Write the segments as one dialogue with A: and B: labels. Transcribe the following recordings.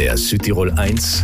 A: Der Südtirol 1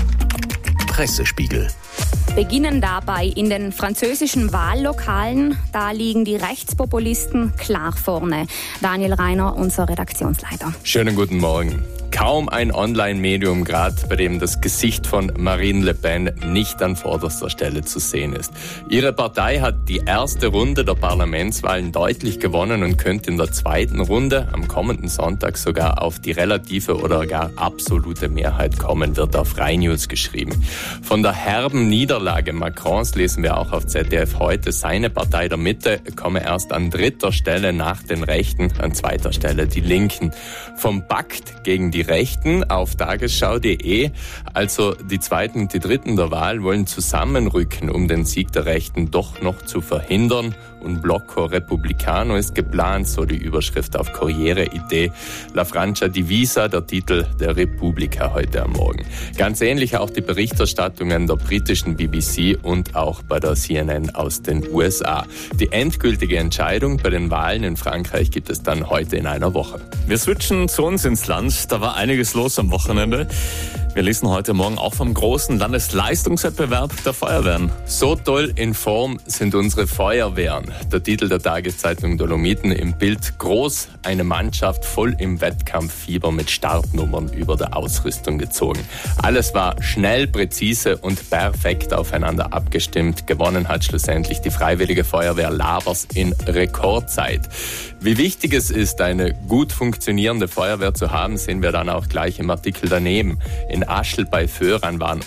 A: Pressespiegel.
B: Beginnen dabei in den französischen Wahllokalen. Da liegen die Rechtspopulisten klar vorne. Daniel Reiner, unser Redaktionsleiter.
C: Schönen guten Morgen. Kaum ein Online-Medium, gerade bei dem das Gesicht von Marine Le Pen nicht an vorderster Stelle zu sehen ist. Ihre Partei hat die erste Runde der Parlamentswahlen deutlich gewonnen und könnte in der zweiten Runde am kommenden Sonntag sogar auf die relative oder gar absolute Mehrheit kommen, wird auf Rai News geschrieben. Von der herben Niederlage Macrons lesen wir auch auf ZDF heute. Seine Partei der Mitte komme erst an dritter Stelle nach den Rechten, an zweiter Stelle die Linken. Vom Pakt gegen die Rechten auf tagesschau.de, also die Zweiten und die Dritten der Wahl, wollen zusammenrücken, um den Sieg der Rechten doch noch zu verhindern. Und Blocco Repubblicano ist geplant, so die Überschrift auf Corriere.it. La Francia Divisa, der Titel der Repubblica heute am Morgen. Ganz ähnlich auch die Berichterstattungen der britischen BBC und auch bei der CNN aus den USA. Die endgültige Entscheidung bei den Wahlen in Frankreich gibt es dann heute in einer Woche.
D: Wir switchen zu uns ins Land. Da war einiges los am Wochenende. Wir lesen heute Morgen auch vom großen Landesleistungswettbewerb der Feuerwehren.
C: So toll in Form sind unsere Feuerwehren. Der Titel der Tageszeitung Dolomiten im Bild groß. Eine Mannschaft voll im Wettkampffieber mit Startnummern über der Ausrüstung gezogen. Alles war schnell, präzise und perfekt aufeinander abgestimmt. Gewonnen hat schlussendlich die Freiwillige Feuerwehr Labers in Rekordzeit. Wie wichtig es ist, eine gut funktionierende Feuerwehr zu haben, sehen wir dann auch gleich im Artikel daneben. In Aschl bei Föhran waren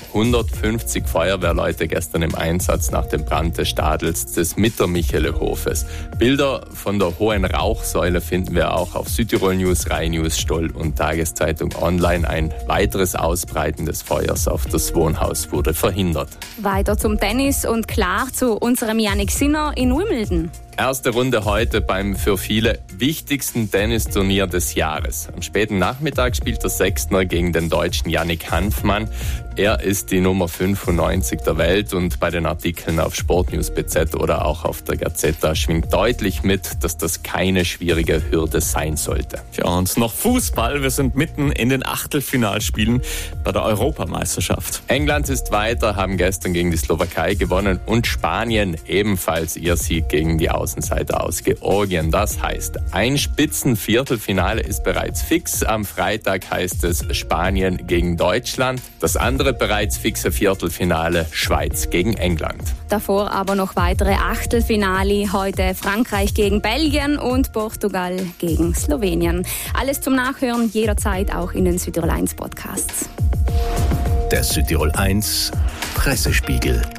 C: 150 Feuerwehrleute gestern im Einsatz nach dem Brand des Stadels des Mittermichelehofes. Bilder von der hohen Rauchsäule finden wir auch auf Südtirol News, Rai News, Stoll und Tageszeitung Online. Ein weiteres Ausbreiten des Feuers auf das Wohnhaus wurde verhindert.
B: Weiter zum Tennis und klar zu unserem Jannik Sinner in Wimbledon.
C: Erste Runde heute beim für viele wichtigsten Tennisturnier des Jahres. Am späten Nachmittag spielt der Sechstner gegen den Deutschen Yannick Hanfmann. Er ist die Nummer 95 der Welt und bei den Artikeln auf Sportnews.bz oder auch auf der Gazeta schwingt deutlich mit, dass das keine schwierige Hürde sein sollte.
D: Ja, und noch Fußball. Wir sind mitten in den Achtelfinalspielen bei der Europameisterschaft.
C: England ist weiter, haben gestern gegen die Slowakei gewonnen und Spanien ebenfalls ihr Sieg gegen die Außenseiter aus Georgien. Das heißt, ein Spitzenviertelfinale ist bereits fix. Am Freitag heißt es Spanien gegen Deutschland. Das andere bereits fixe Viertelfinale Schweiz gegen England.
B: Davor aber noch weitere Achtelfinale. Heute Frankreich gegen Belgien und Portugal gegen Slowenien. Alles zum Nachhören jederzeit auch in den Südtirol 1 Podcasts.
A: Der Südtirol 1 Pressespiegel.